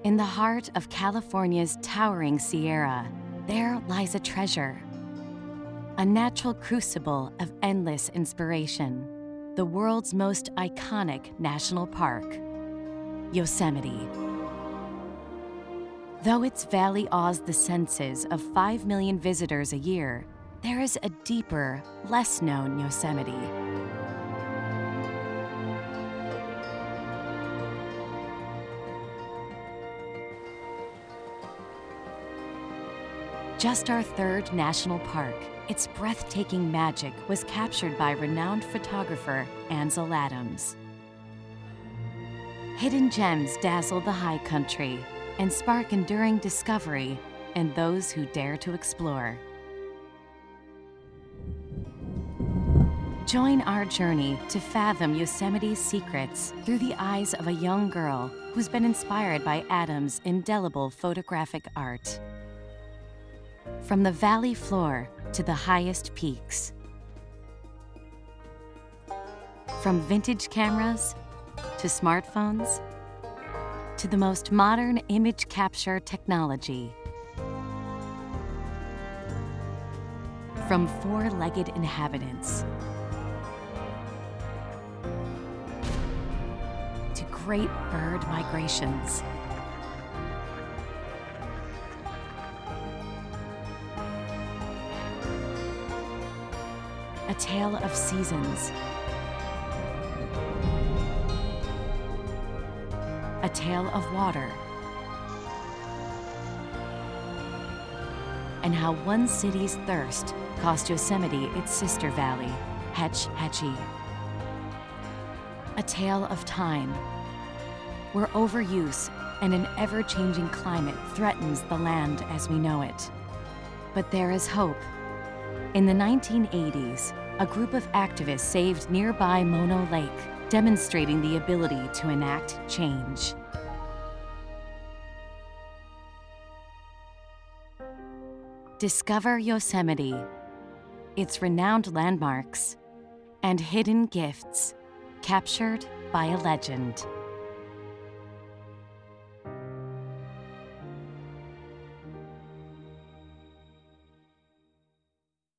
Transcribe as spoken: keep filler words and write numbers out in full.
In the heart of California's towering Sierra, there lies a treasure, a natural crucible of endless inspiration, the world's most iconic national park, Yosemite. Though its valley awes the senses of five million visitors a year, there is a deeper, less-known Yosemite. Just our third national park, its breathtaking magic was captured by renowned photographer Ansel Adams. Hidden gems dazzle the high country and spark enduring discovery in those who dare to explore. Join our journey to fathom Yosemite's secrets through the eyes of a young girl who's been inspired by Adams' indelible photographic art. From the valley floor to the highest peaks. From vintage cameras to smartphones to the most modern image capture technology. From four-legged inhabitants to great bird migrations. A tale of seasons. A tale of water. And how one city's thirst cost Yosemite its sister valley, Hetch Hetchy. A tale of time, where overuse and an ever-changing climate threatens the land as we know it. But there is hope. In the nineteen eighties, a group of activists saved nearby Mono Lake, demonstrating the ability to enact change. Discover Yosemite, its renowned landmarks, and hidden gifts captured by a legend.